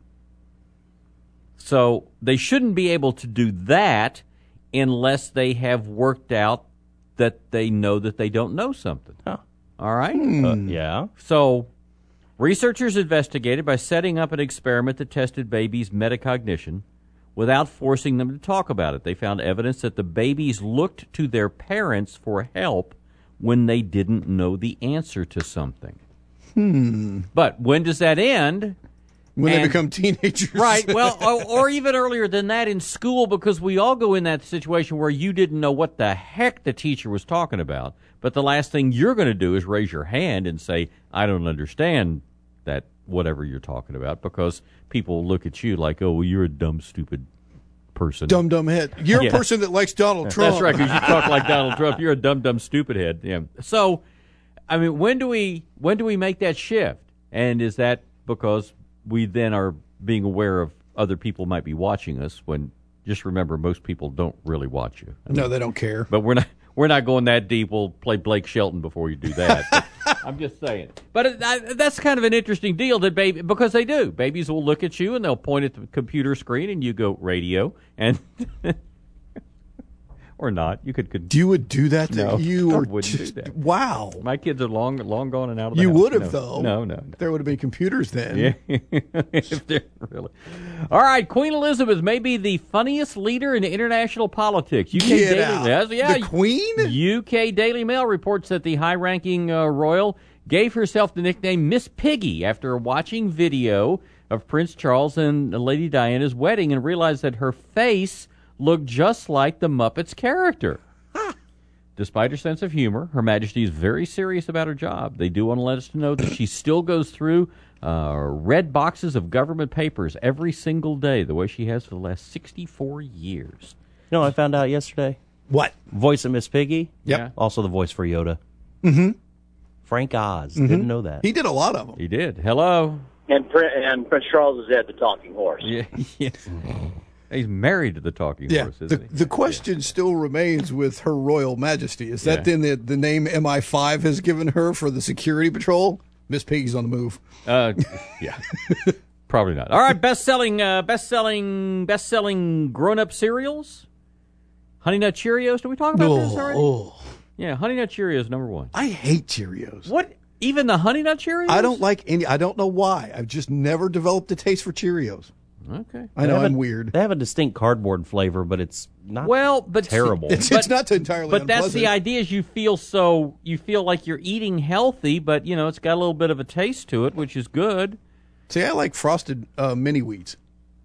So they shouldn't be able to do that unless they have worked out that they know that they don't know something. Huh. All right? Hmm. Uh, yeah. So researchers investigated by setting up an experiment that tested babies' metacognition without forcing them to talk about it. They found evidence that the babies looked to their parents for help when they didn't know the answer to something. Hmm. But when does that end? When and, they become teenagers. Right. Well, or, or even earlier than that in school, because we all go in that situation where you didn't know what the heck the teacher was talking about. But the last thing you're going to do is raise your hand and say, I don't understand that whatever you're talking about, because people look at you like, oh, well, you're a dumb, stupid person. Dumb, dumb head. You're yeah. a person that likes Donald Trump. That's right, because you talk like Donald Trump. You're a dumb, dumb, stupid head. Yeah. So, I mean, when do we when do we make that shift? And is that because we then are being aware of other people might be watching us, when just remember most people don't really watch you. I no, mean, they don't care. But we're not we're not going that deep. We'll play Blake Shelton before you do that. I'm just saying. But it, I, that's kind of an interesting deal that baby because they do. Babies will look at you and they'll point at the computer screen and you go radio and or not. You could. could you would do that? To, no, you I or wouldn't just, do that. Wow. My kids are long, long gone and out of the you house. would have no, though. No, no, no. There would have been computers then. Yeah. If they're really. All right, Queen Elizabeth may be the funniest leader in international politics. U K Get Daily out. Mail. Yeah, the Queen? U K Daily Mail reports that the high-ranking uh, royal gave herself the nickname Miss Piggy after watching video of Prince Charles and Lady Diana's wedding and realized that her face looked just like the Muppets character. Despite her sense of humor, Her Majesty is very serious about her job. They do want to let us know that she still goes through uh, red boxes of government papers every single day, the way she has for the last sixty-four years. You know what I found out yesterday? What? Voice of Miss Piggy. Yep. Yeah. Also the voice for Yoda. Mm-hmm. Frank Oz. Mm-hmm. Didn't know that. He did a lot of them. He did. Hello. And, Prin- and Prince Charles is at the talking horse. Yeah. Yes. He's married to the talking Yeah, horse, the, isn't he? the question still remains with Her Royal Majesty. Is that Yeah. then the, the name M I five has given her for the security patrol? Miss Piggy's on the move. Uh, yeah. Probably not. All right, best-selling, uh, best-selling, best-selling grown-up cereals. Honey Nut Cheerios. Did we talk about this already? Oh, Yeah, Honey Nut Cheerios number one. I hate Cheerios. What? Even the Honey Nut Cheerios? I don't like any. I don't know why. I've just never developed a taste for Cheerios. Okay. I know They have I'm a- weird. They have a distinct cardboard flavor, but it's not Well, but terrible. It's, But- it's not entirely But that's the unpleasant. idea is you feel so you feel like you're eating healthy, but you know it's got a little bit of a taste to it, which is good. See, I like frosted uh, mini wheats.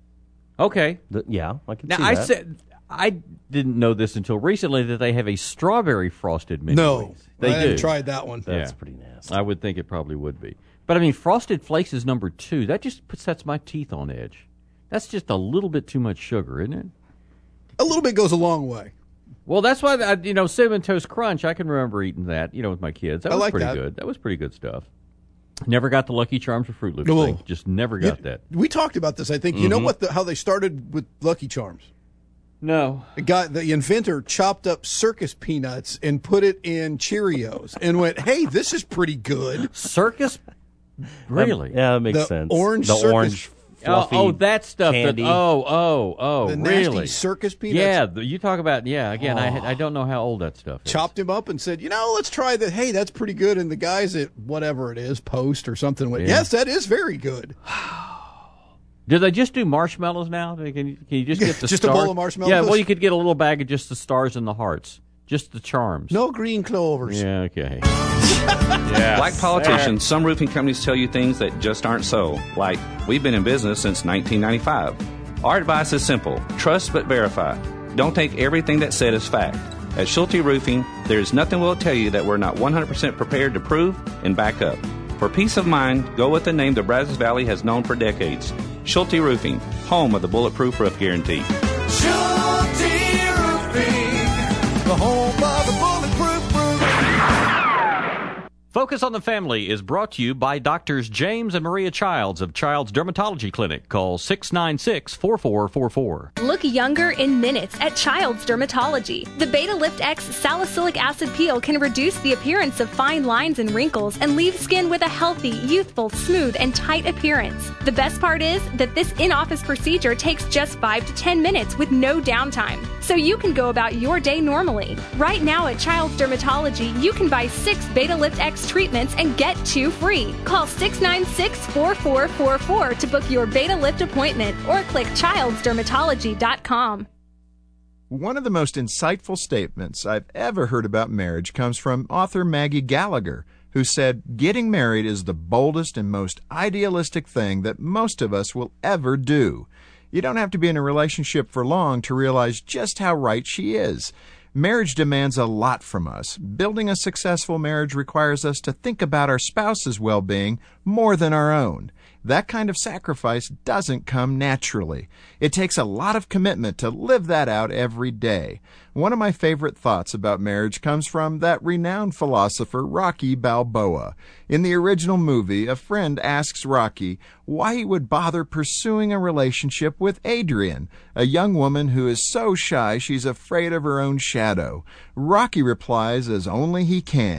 Okay. The- yeah, I can Now see I that. said I didn't know this until recently that they have a strawberry frosted mini No, wheats. They I do. haven't tried that one. That's Yeah. pretty nasty. I would think it probably would be. But I mean, Frosted Flakes is number two. That just puts, sets my teeth on edge. That's just a little bit too much sugar, isn't it? A little bit goes a long way. Well, that's why, I, you know, Cinnamon Toast Crunch, I can remember eating that, you know, with my kids. That I was like pretty that. good. That was pretty good stuff. Never got the Lucky Charms or Fruit Loops No. thing. Just never got that. We talked about this. I think you know Mhm. what the, how they started with Lucky Charms. No. The guy, the inventor, chopped up circus peanuts and put it in Cheerios and went, "Hey, this is pretty good." Circus, really? Yeah, that makes The sense. orange the circus- orange Oh, fluffy oh, that stuff. That, candy. oh, oh, oh, The really? nasty circus peanuts. Yeah, the, you talk about, yeah, again, I I don't know how old that stuff is. Chopped him up and said, "You know, let's try that. Hey, that's pretty good." And the guys at whatever it is, Post or something, went, Yeah. "Yes, that is very good." Do they just do marshmallows now? Can you, can you just get the Just a stars? bowl of marshmallows? Yeah, well, you could get a little bag of just the stars and the hearts. Just the charms. No green clovers. Yeah, okay. Like politicians, some roofing companies tell you things that just aren't so. Like, we've been in business since nineteen ninety-five. Our advice is simple. Trust but verify. Don't take everything that's said as fact. At Schulte Roofing, there is nothing we'll tell you that we're not one hundred percent prepared to prove and back up. For peace of mind, go with the name the Brazos Valley has known for decades. Schulte Roofing, home of the Bulletproof Roof Guarantee. Schulte Roofing, the home of the bulletproof roof. Focus on the Family is brought to you by Doctors James and Maria Childs of Child's Dermatology Clinic. Call six nine six, four four four four. Look younger in minutes at Child's Dermatology. The Beta Lift X salicylic acid peel can reduce the appearance of fine lines and wrinkles and leave skin with a healthy, youthful, smooth, and tight appearance. The best part is that this in-office procedure takes just five to ten minutes with no downtime, so you can go about your day normally. Right now at Child's Dermatology, you can buy six Beta Lift X treatments and get two free. Call six nine six, four four four four to book your Beta Lift appointment or click childs dermatology dot com. One of the most insightful statements I've ever heard about marriage comes from author Maggie Gallagher, who said, "Getting married is the boldest and most idealistic thing that most of us will ever do." You don't have to be in a relationship for long to realize just how right she is. Marriage demands a lot from us. Building a successful marriage requires us to think about our spouse's well-being more than our own. That kind of sacrifice doesn't come naturally. It takes a lot of commitment to live that out every day. One of my favorite thoughts about marriage comes from that renowned philosopher Rocky Balboa. In the original movie, a friend asks Rocky why he would bother pursuing a relationship with Adrian, a young woman who is so shy she's afraid of her own shadow. Rocky replies as only he can,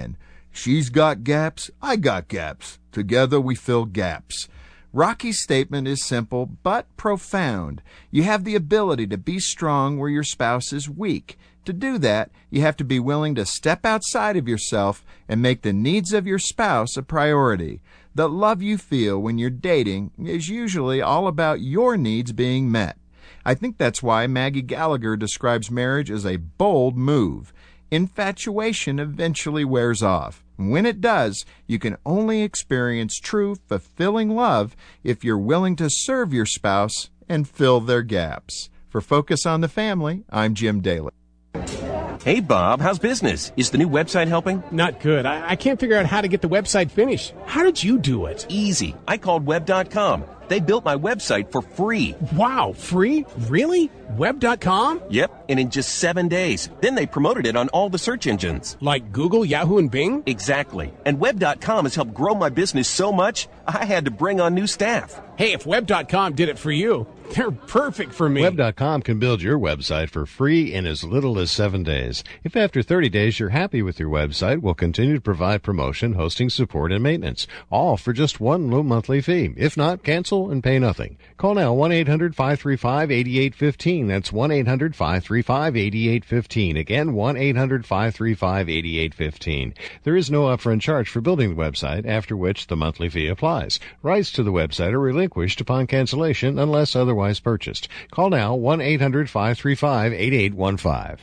She's got gaps, I got gaps. Together we fill gaps. Rocky's statement is simple but profound. You have the ability to be strong where your spouse is weak. To do that, you have to be willing to step outside of yourself and make the needs of your spouse a priority. The love you feel when you're dating is usually all about your needs being met. I think that's why Maggie Gallagher describes marriage as a bold move. Infatuation eventually wears off. When it does, you can only experience true, fulfilling love if you're willing to serve your spouse and fill their gaps. For Focus on the Family, I'm Jim Daly. Hey, Bob, how's business? Is the new website helping? Not good. I, I can't figure out how to get the website finished. How did you do it? Easy. I called web dot com. They built my website for free. Wow, free? Really? web dot com? Yep, and in just seven days. Then they promoted it on all the search engines. Like Google, Yahoo, and Bing? Exactly. And web dot com has helped grow my business so much, I had to bring on new staff. Hey, if web dot com did it for you, they're perfect for me. web dot com can build your website for free in as little as seven days. If after thirty days you're happy with your website, we'll continue to provide promotion, hosting, support, and maintenance, all for just one low monthly fee. If not, cancel and pay nothing. Call now one eight hundred five three five eight eight one five. That's one eight hundred five three five eight eight one five. Again, one eight hundred five three five eight eight one five. There is no upfront charge for building the website, after which the monthly fee applies. Rights to the website are relinquished upon cancellation unless otherwise purchased. Call now one eight hundred five three five eight eight one five.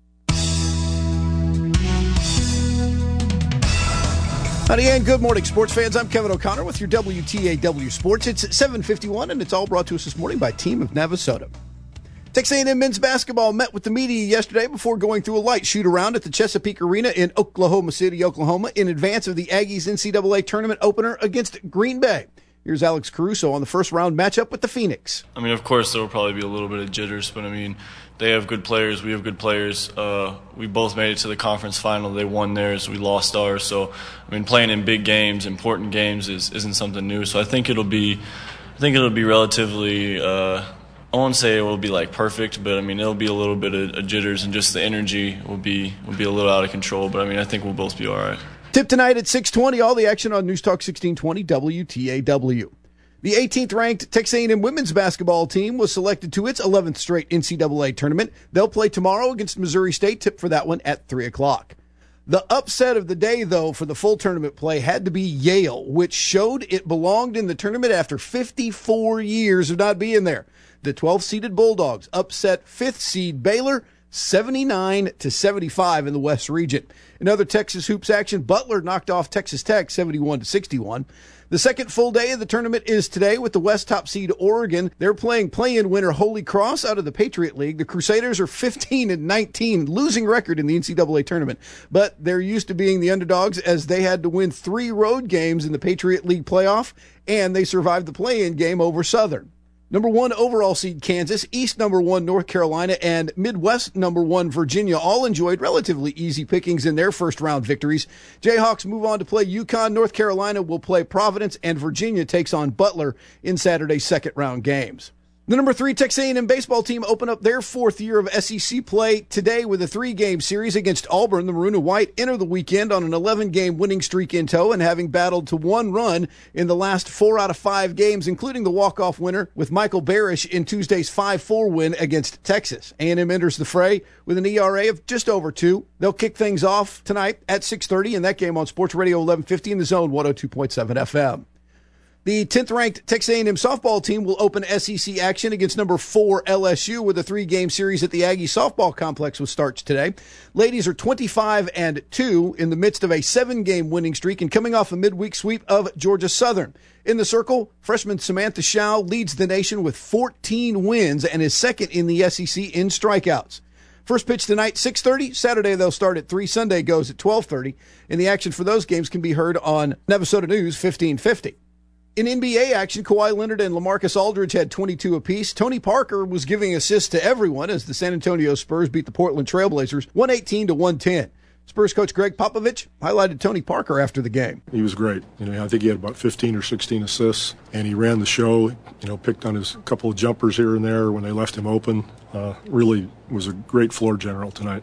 Howdy and good morning, sports fans. I'm Kevin O'Connor with your W T A W Sports. It's seven fifty-one, and it's all brought to us this morning by Team of Navasota. Texas A and M men's basketball met with the media yesterday before going through a light shoot-around at the Chesapeake Arena in Oklahoma City, Oklahoma, in advance of the Aggies' N C double A tournament opener against Green Bay. Here's Alex Caruso on the first-round matchup with the Phoenix. I mean, of course, there will probably be a little bit of jitters, but, I mean, they have good players. We have good players. Uh, we both made it to the conference final. They won theirs. We lost ours. So, I mean, playing in big games, important games, is, isn't something new. So I think it'll be I think it'll be relatively uh, I won't say it will be, like, perfect, but, I mean, it'll be a little bit of, of jitters, and just the energy will be will be a little out of control. But, I mean, I think we'll both be all right. Tip tonight at six twenty, all the action on News Talk sixteen twenty W T A W. The eighteenth-ranked Texas A and M women's basketball team was selected to its eleventh straight N C double A tournament. They'll play tomorrow against Missouri State. Tip for that one at three o'clock. The upset of the day, though, for the full tournament play had to be Yale, which showed it belonged in the tournament after fifty-four years of not being there. The twelfth-seeded Bulldogs upset fifth-seed Baylor seventy-nine to seventy-five in the West region. In other Texas hoops action, Butler knocked off Texas Tech seventy-one to sixty-one. The second full day of the tournament is today with the West top seed Oregon. They're playing play-in winner Holy Cross out of the Patriot League. The Crusaders are fifteen and nineteen, losing record in the N C double A tournament. But they're used to being the underdogs as they had to win three road games in the Patriot League playoff, and they survived the play-in game over Southern. Number one overall seed Kansas, East number one North Carolina, and Midwest number one Virginia all enjoyed relatively easy pickings in their first round victories. Jayhawks move on to play UConn. North Carolina will play Providence, and Virginia takes on Butler in Saturday's second round games. The number three Texas A and M baseball team open up their fourth year of S E C play today with a three-game series against Auburn. The Maroon and White enter the weekend on an eleven-game winning streak in tow and having battled to one run in the last four out of five games, including the walk-off winner with Michael Barish in Tuesday's five four win against Texas. A and M enters the fray with an E R A of just over two. They'll kick things off tonight at six thirty in that game on Sports Radio eleven fifty in the Zone one oh two point seven F M. The tenth-ranked Texas A and M softball team will open S E C action against number four L S U with a three-game series at the Aggie softball complex, which starts today. Ladies are twenty-five and two in the midst of a seven-game winning streak and coming off a midweek sweep of Georgia Southern. In the circle, freshman Samantha Shao leads the nation with fourteen wins and is second in the S E C in strikeouts. First pitch tonight, six thirty. Saturday, they'll start at three. Sunday goes at twelve thirty. And the action for those games can be heard on Navasota News fifteen fifty. In N B A action, Kawhi Leonard and LaMarcus Aldridge had twenty-two apiece. Tony Parker was giving assists to everyone as the San Antonio Spurs beat the Portland Trailblazers one eighteen to one ten. Spurs coach Greg Popovich highlighted Tony Parker after the game. He was great. You know, I think he had about fifteen or sixteen assists, and he ran the show. You know, picked on his couple of jumpers here and there when they left him open. Uh, really was a great floor general tonight.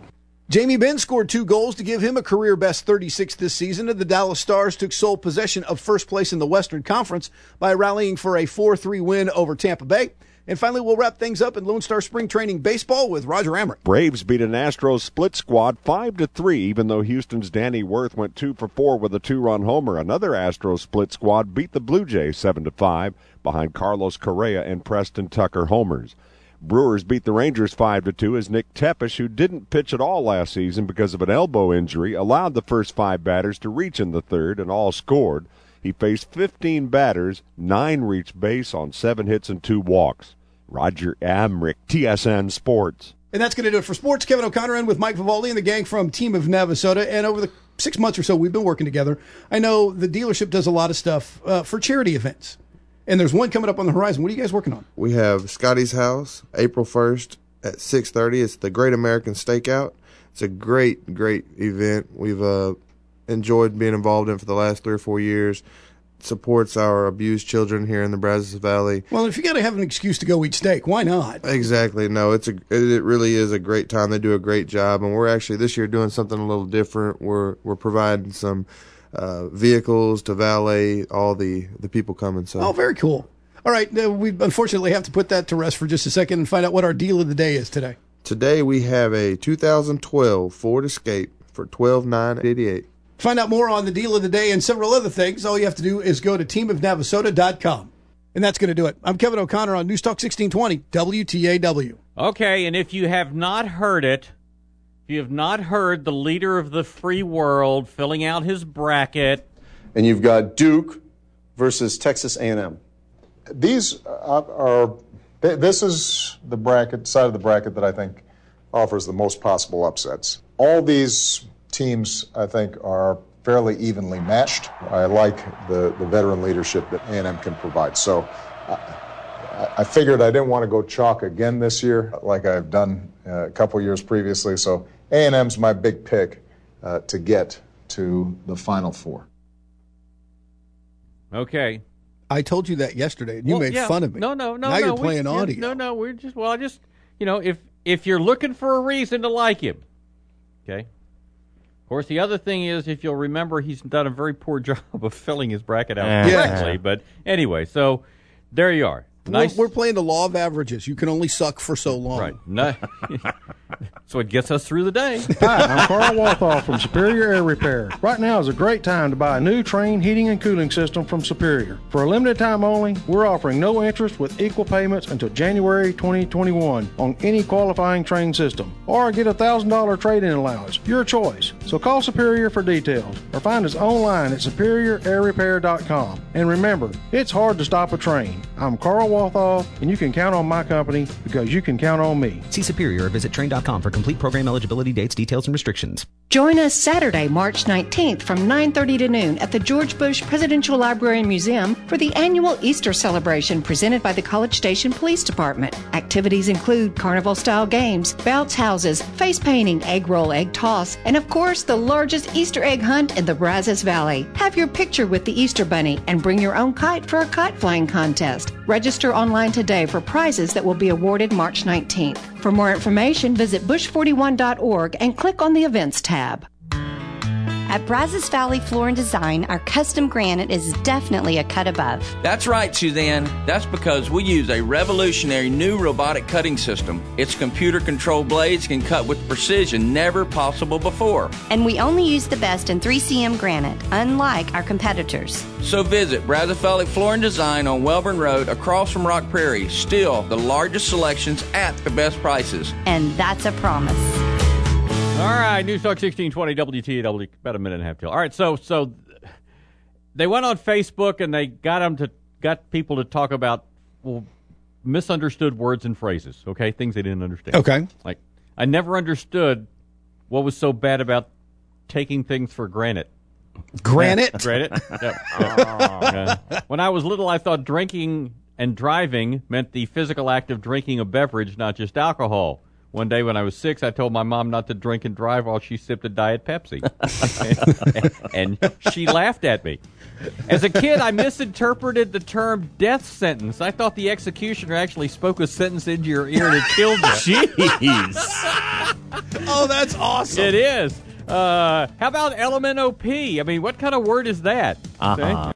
Jamie Benn scored two goals to give him a career-best thirty-six this season, and the Dallas Stars took sole possession of first place in the Western Conference by rallying for a four three win over Tampa Bay. And finally, we'll wrap things up in Lone Star Spring Training Baseball with Roger Amrick. Braves beat an Astros split squad five to three, even though Houston's Danny Worth went two for four with a two-run homer. Another Astros split squad beat the Blue Jays seven to five behind Carlos Correa and Preston Tucker homers. Brewers beat the Rangers five to two as Nick Tepesch, who didn't pitch at all last season because of an elbow injury, allowed the first five batters to reach in the third and all scored. He faced fifteen batters, nine reached base on seven hits and two walks. Roger Amrick, T S N Sports. And that's going to do it for sports. Kevin O'Connor in with Mike Vivaldi and the gang from Team of Navasota. And over the six months or so we've been working together, I know the dealership does a lot of stuff uh, for charity events. And there's one coming up on the horizon. What are you guys working on? We have Scotty's House, April first at six thirty. It's the Great American Stakeout. It's a great, great event. We've uh, enjoyed being involved in for the last three or four years. Supports our abused children here in the Brazos Valley. Well, if you got to have an excuse to go eat steak, why not? Exactly. No, it's a it really is a great time. They do a great job, and we're actually this year doing something a little different. We're we're providing some uh, vehicles to valet all the the people coming. So oh, very cool. All right, uh, we unfortunately have to put that to rest for just a second and find out what our deal of the day is today. Today we have a two thousand twelve Ford Escape for twelve thousand nine hundred eighty-eight dollars. Find out more on the deal of the day and several other things. All you have to do is go to team of navasota dot com. And that's going to do it. I'm Kevin O'Connor on News Talk sixteen twenty W T A W. Okay, and if you have not heard it, if you have not heard the leader of the free world filling out his bracket. And you've got Duke versus Texas A and M. These are, are this is the bracket, side of the bracket that I think offers the most possible upsets. All these teams, I think, are fairly evenly matched. I like the, the veteran leadership that A and M can provide. So I, I figured I didn't want to go chalk again this year like I've done uh, a couple years previously. So A and M's my big pick uh, to get to the Final Four. Okay. I told you that yesterday, and you well, made yeah. fun of me. No, no, no. Now no, you're we, playing yeah, audio. No, no, we're just, well, I just, you know, if if you're looking for a reason to like him, okay. Of course, the other thing is, if you'll remember, he's done a very poor job of filling his bracket out Yeah. correctly. But anyway, so there you are. Nice. We're, we're playing the law of averages. You can only suck for so long. Right. No, so it gets us through the day. Hi, I'm Carl Walthoff from Superior Air Repair. Right now is a great time to buy a new Trane heating and cooling system from Superior. For a limited time only, we're offering no interest with equal payments until January twenty twenty-one on any qualifying Trane system. Or get a one thousand dollars trade-in allowance. Your choice. So call Superior for details or find us online at superior air repair dot com. And remember, it's hard to stop a train. I'm Carl Walthoff, and you can count on my company because you can count on me. See Superior or visit train dot com for complete program eligibility, dates, details, and restrictions. Join us Saturday, March nineteenth from nine thirty to noon at the George Bush Presidential Library and Museum for the annual Easter celebration presented by the College Station Police Department. Activities include carnival-style games, bounce houses, face painting, egg roll, egg toss, and of course the largest Easter egg hunt in the Brazos Valley. Have your picture with the Easter Bunny and bring your own kite for a kite flying contest. Register online today for prizes that will be awarded March nineteenth. For more information, visit bush forty-one dot org and click on the Events tab. At Brazos Valley Floor and Design, our custom granite is definitely a cut above. That's right, Suzanne. That's because we use a revolutionary new robotic cutting system. Its computer-controlled blades can cut with precision never possible before. And we only use the best in three C M granite, unlike our competitors. So visit Brazos Valley Floor and Design on Welborn Road across from Rock Prairie. Still the largest selections at the best prices. And that's a promise. All right, News Talk sixteen twenty W T A W, about a minute and a half till. All right, so so they went on Facebook and they got them to got people to talk about well, misunderstood words and phrases. Okay, things they didn't understand. Okay, like I never understood what was so bad about taking things for granted. Granite, granite. Yep, yep. Uh, when I was little, I thought drinking and driving meant the physical act of drinking a beverage, not just alcohol. One day when I was six, I told my mom not to drink and drive while she sipped a Diet Pepsi. and, and she laughed at me. As a kid, I misinterpreted the term death sentence. I thought the executioner actually spoke a sentence into your ear and it killed you. Jeez. Oh, that's awesome. It is. Uh, how about L M N O P? I mean, what kind of word is that? Uh-huh.